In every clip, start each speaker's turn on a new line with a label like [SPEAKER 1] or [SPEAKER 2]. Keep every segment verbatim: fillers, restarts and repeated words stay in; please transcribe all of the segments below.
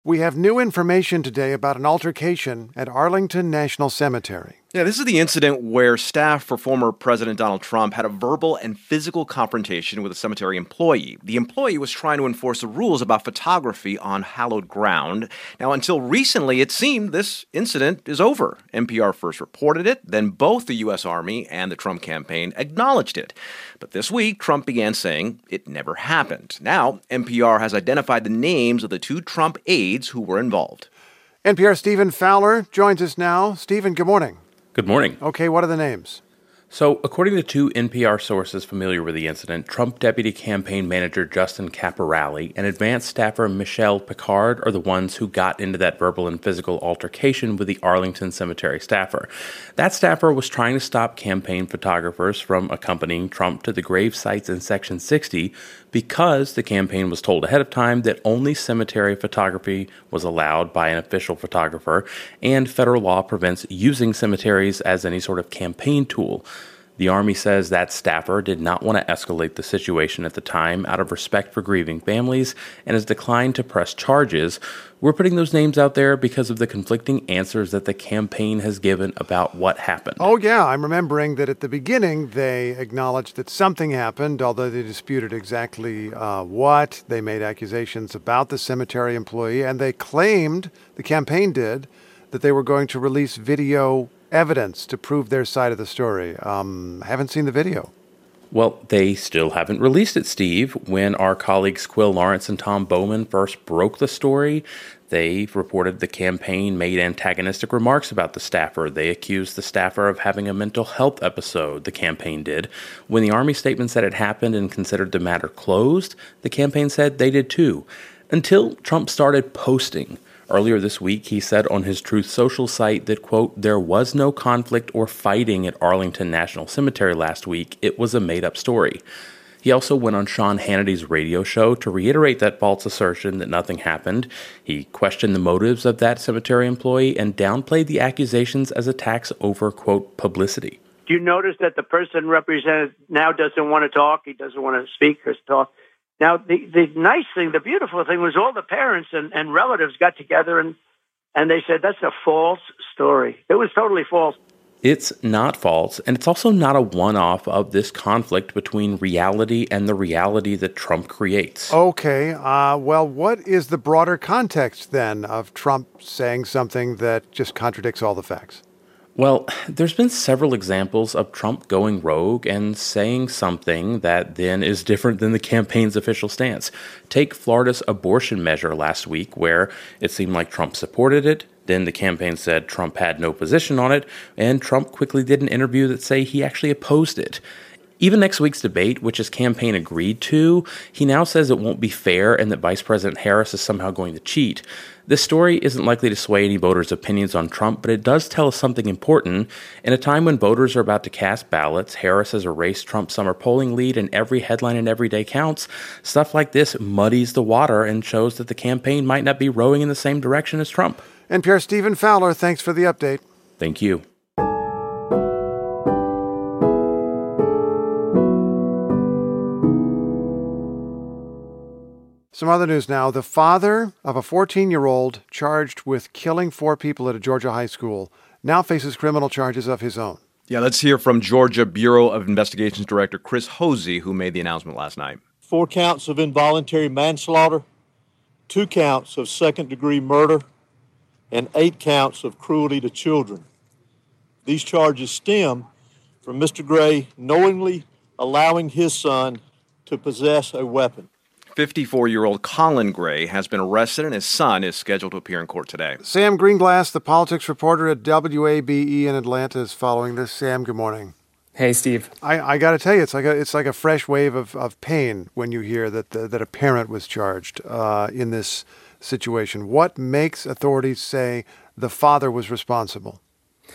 [SPEAKER 1] We have new information today about an altercation at Arlington National Cemetery.
[SPEAKER 2] Yeah, this is the incident where staff for former President Donald Trump had a verbal and physical confrontation with a cemetery employee. The employee was trying to enforce the rules about photography on hallowed ground. Now, until recently, it seemed this incident is over. N P R first reported it, then both the U S Army and the Trump campaign acknowledged it. But this week, Trump began saying it never happened. Now, N P R has identified the names of the two Trump aides who were involved.
[SPEAKER 1] N P R Stephen Fowler joins us now. Stephen, good morning.
[SPEAKER 3] Good morning.
[SPEAKER 1] Okay, what are the names?
[SPEAKER 3] So, according to two N P R sources familiar with the incident, Trump Deputy Campaign Manager Justin Caporale and advanced staffer Michelle Picard are the ones who got into that verbal and physical altercation with the Arlington Cemetery staffer. That staffer was trying to stop campaign photographers from accompanying Trump to the grave sites in Section sixty because the campaign was told ahead of time that only cemetery photography was allowed by an official photographer, and federal law prevents using cemeteries as any sort of campaign tool. The Army says that staffer did not want to escalate the situation at the time out of respect for grieving families and has declined to press charges. We're putting those names out there because of the conflicting answers that the campaign has given about what happened.
[SPEAKER 1] Oh, yeah. I'm remembering that at the beginning they acknowledged that something happened, although they disputed exactly uh, what. They made accusations about the cemetery employee, and they claimed, the campaign did, that they were going to release video evidence to prove their side of the story. Um, I haven't seen the video.
[SPEAKER 3] Well, they still haven't released it, Steve. When our colleagues Quill Lawrence and Tom Bowman first broke the story, they reported the campaign made antagonistic remarks about the staffer. They accused the staffer of having a mental health episode, the campaign did. When the Army statement said it happened and considered the matter closed, the campaign said they did too. Until Trump started posting. Earlier this week, he said on his Truth Social site that, quote, there was no conflict or fighting at Arlington National Cemetery last week. It was a made-up story. He also went on Sean Hannity's radio show to reiterate that false assertion that nothing happened. He questioned the motives of that cemetery employee and downplayed the accusations as attacks over, quote, publicity.
[SPEAKER 4] Do you notice that the person represented now doesn't want to talk? He doesn't want to speak or talk. Now, the, the nice thing, the beautiful thing was all the parents and, and relatives got together and, and they said, that's a false story. It was totally false.
[SPEAKER 3] It's not false, and it's also not a one-off of this conflict between reality and the reality that Trump creates.
[SPEAKER 1] Okay, uh, well, what is the broader context, then, of Trump saying something that just contradicts all the facts?
[SPEAKER 3] Well, there's been several examples of Trump going rogue and saying something that then is different than the campaign's official stance. Take Florida's abortion measure last week, where it seemed like Trump supported it. Then the campaign said Trump had no position on it, and Trump quickly did an interview that say he actually opposed it. Even next week's debate, which his campaign agreed to, he now says it won't be fair and that Vice President Harris is somehow going to cheat. This story isn't likely to sway any voters' opinions on Trump, but it does tell us something important. In a time when voters are about to cast ballots, Harris has erased Trump's summer polling lead, and every headline and every day counts. Stuff like this muddies the water and shows that the campaign might not be rowing in the same direction as Trump.
[SPEAKER 1] N P R Stephen Fowler, thanks for the update.
[SPEAKER 3] Thank you.
[SPEAKER 1] Some other news now. The father of a fourteen-year-old charged with killing four people at a Georgia high school now faces criminal charges of his own.
[SPEAKER 2] Yeah, let's hear from Georgia Bureau of Investigations Director Chris Hosey, who made the announcement last night.
[SPEAKER 5] Four counts of involuntary manslaughter, two counts of second-degree murder, and eight counts of cruelty to children. These charges stem from Mister Gray knowingly allowing his son to possess a weapon.
[SPEAKER 2] fifty-four-year-old Colin Gray has been arrested, and his son is scheduled to appear in court today.
[SPEAKER 1] Sam Greenglass, the politics reporter at W A B E in Atlanta, is following this. Sam, good morning.
[SPEAKER 6] Hey, Steve.
[SPEAKER 1] I, I got to tell you, it's like a it's like a fresh wave of, of pain when you hear that the, that a parent was charged uh, in this situation. What makes authorities say the father was responsible?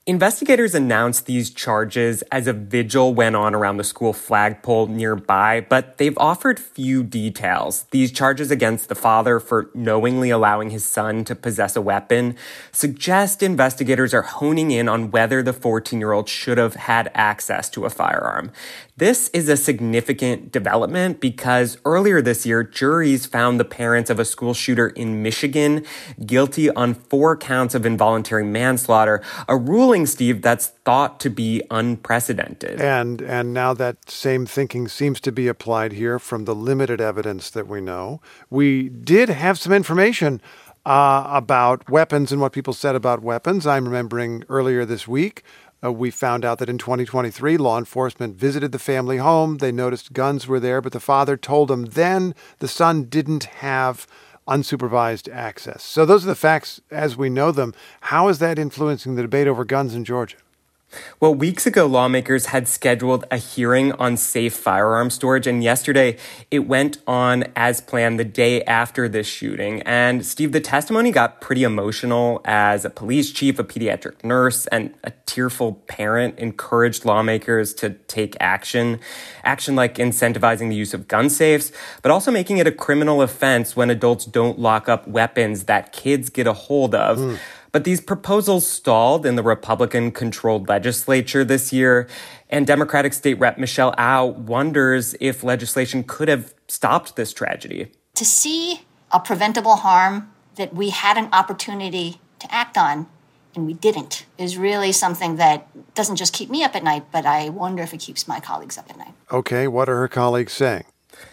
[SPEAKER 6] Investigators announced these charges as a vigil went on around the school flagpole nearby, but they've offered few details. These charges against the father for knowingly allowing his son to possess a weapon suggest investigators are honing in on whether the fourteen-year-old should have had access to a firearm. This is a significant development because earlier this year, juries found the parents of a school shooter in Michigan guilty on four counts of involuntary manslaughter, a ruling, Steve, that's thought to be unprecedented.
[SPEAKER 1] And and now that same thinking seems to be applied here from the limited evidence that we know. We did have some information uh, about weapons and what people said about weapons. I'm remembering earlier this week, Uh, we found out that in twenty twenty-three, law enforcement visited the family home. They noticed guns were there, but the father told them then the son didn't have unsupervised access. So those are the facts as we know them. How is that influencing the debate over guns in Georgia?
[SPEAKER 6] Well, weeks ago, lawmakers had scheduled a hearing on safe firearm storage, and yesterday it went on as planned the day after this shooting. And Steve, the testimony got pretty emotional as a police chief, a pediatric nurse, and a tearful parent encouraged lawmakers to take action. Action like incentivizing the use of gun safes, but also making it a criminal offense when adults don't lock up weapons that kids get a hold of. Mm. But these proposals stalled in the Republican-controlled legislature this year, and Democratic State Rep Michelle Au wonders if legislation could have stopped this tragedy.
[SPEAKER 7] To see a preventable harm that we had an opportunity to act on and we didn't is really something that doesn't just keep me up at night, but I wonder if it keeps my colleagues up at night.
[SPEAKER 1] Okay, what are her colleagues saying?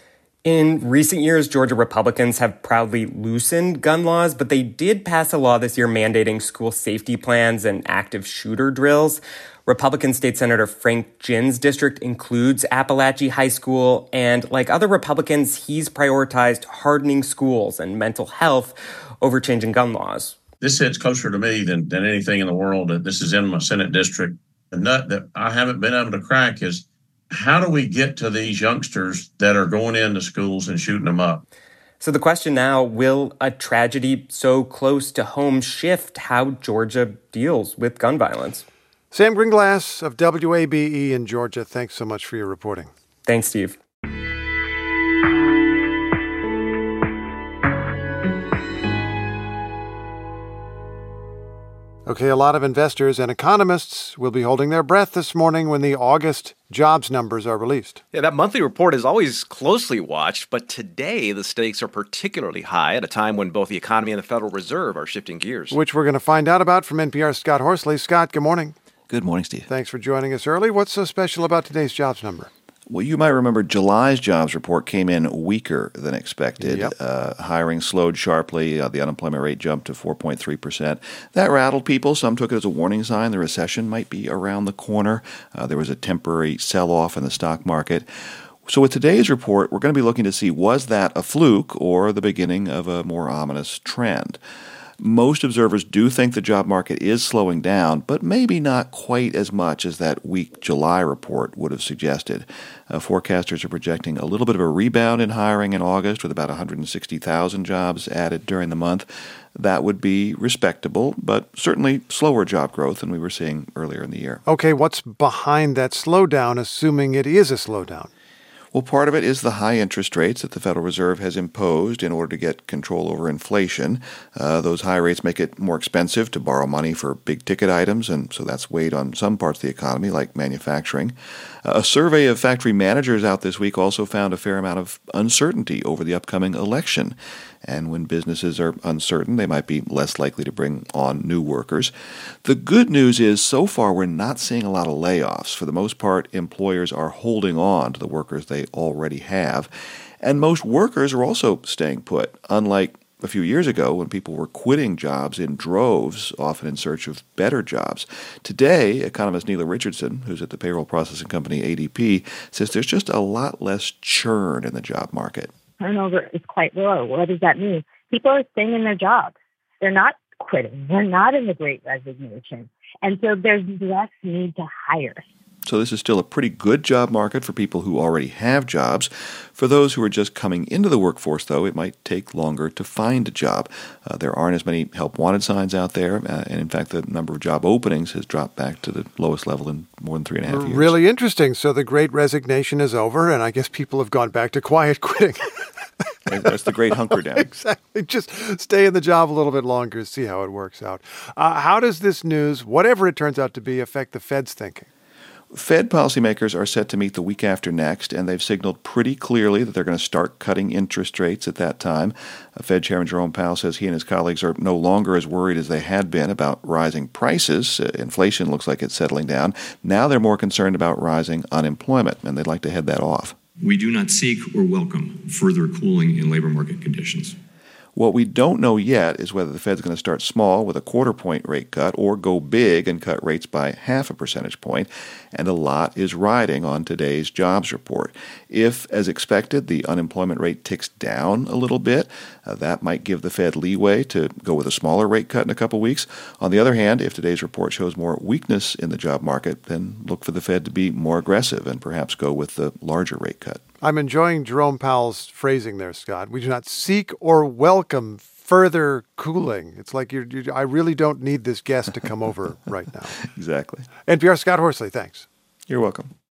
[SPEAKER 6] In recent years, Georgia Republicans have proudly loosened gun laws, but they did pass a law this year mandating school safety plans and active shooter drills. Republican State Senator Frank Ginn's district includes Appalachia High School, and like other Republicans, he's prioritized hardening schools and mental health over changing gun laws.
[SPEAKER 8] This hits closer to me than, than anything in the world. This is in my Senate district. The nut that I haven't been able to crack is, how do we get to these youngsters that are going into schools and shooting them up?
[SPEAKER 6] So the question now, will a tragedy so close to home shift how Georgia deals with gun violence?
[SPEAKER 1] Sam Greenglass of W A B E in Georgia, thanks so much for your reporting.
[SPEAKER 6] Thanks, Steve.
[SPEAKER 1] Okay, a lot of investors and economists will be holding their breath this morning when the August jobs numbers are released.
[SPEAKER 2] Yeah, that monthly report is always closely watched, but today the stakes are particularly high at a time when both the economy and the Federal Reserve are shifting gears.
[SPEAKER 1] Which we're going to find out about from N P R's Scott Horsley. Scott, good morning.
[SPEAKER 9] Good morning, Steve.
[SPEAKER 1] Thanks for joining us early. What's so special about today's jobs number?
[SPEAKER 9] Well, you might remember July's jobs report came in weaker than expected.
[SPEAKER 1] Yep.
[SPEAKER 9] Uh, hiring slowed sharply. Uh, the unemployment rate jumped to four point three percent. That rattled people. Some took it as a warning sign the recession might be around the corner. Uh, there was a temporary sell-off in the stock market. So with today's report, we're going to be looking to see, was that a fluke or the beginning of a more ominous trend? Most observers do think the job market is slowing down, but maybe not quite as much as that weak July report would have suggested. Uh, forecasters are projecting a little bit of a rebound in hiring in August with about one hundred sixty thousand jobs added during the month. That would be respectable, but certainly slower job growth than we were seeing earlier in the year.
[SPEAKER 1] Okay, what's behind that slowdown, assuming it is a slowdown?
[SPEAKER 9] Well, part of it is the high interest rates that the Federal Reserve has imposed in order to get control over inflation. Uh, those high rates make it more expensive to borrow money for big-ticket items, and so that's weighed on some parts of the economy, like manufacturing. Uh, a survey of factory managers out this week also found a fair amount of uncertainty over the upcoming election. And when businesses are uncertain, they might be less likely to bring on new workers. The good news is, so far, we're not seeing a lot of layoffs. For the most part, employers are holding on to the workers they already have. And most workers are also staying put, unlike a few years ago when people were quitting jobs in droves, often in search of better jobs. Today, economist Neela Richardson, who's at the payroll processing company A D P, says there's just a lot less churn in the job market.
[SPEAKER 10] Turnover is quite low. What does that mean? People are staying in their jobs. They're not quitting. They're not in the Great Resignation. And so there's less need to hire.
[SPEAKER 9] So this is still a pretty good job market for people who already have jobs. For those who are just coming into the workforce, though, it might take longer to find a job. Uh, there aren't as many help wanted signs out there, uh, and in fact, the number of job openings has dropped back to the lowest level in more than three and a half years.
[SPEAKER 1] Really interesting. So the Great Resignation is over, and I guess people have gone back to quiet quitting.
[SPEAKER 9] That's the great hunker down.
[SPEAKER 1] Exactly. Just stay in the job a little bit longer, see how it works out. Uh, how does this news, whatever it turns out to be, affect the Fed's thinking?
[SPEAKER 9] Fed policymakers are set to meet the week after next, and they've signaled pretty clearly that they're going to start cutting interest rates at that time. Uh, Fed Chairman Jerome Powell says he and his colleagues are no longer as worried as they had been about rising prices. Uh, inflation looks like it's settling down. Now they're more concerned about rising unemployment, and they'd like to head that off.
[SPEAKER 11] We do not seek or welcome further cooling in labor market conditions.
[SPEAKER 9] What we don't know yet is whether the Fed's going to start small with a quarter point rate cut or go big and cut rates by half a percentage point, and a lot is riding on today's jobs report. If, as expected, the unemployment rate ticks down a little bit, uh, that might give the Fed leeway to go with a smaller rate cut in a couple weeks. On the other hand, if today's report shows more weakness in the job market, then look for the Fed to be more aggressive and perhaps go with the larger rate cut.
[SPEAKER 1] I'm enjoying Jerome Powell's phrasing there, Scott. We do not seek or welcome further cooling. It's like you're, you're, I really don't need this guest to come over right now.
[SPEAKER 9] Exactly.
[SPEAKER 1] N P R Scott Horsley, thanks.
[SPEAKER 9] You're welcome.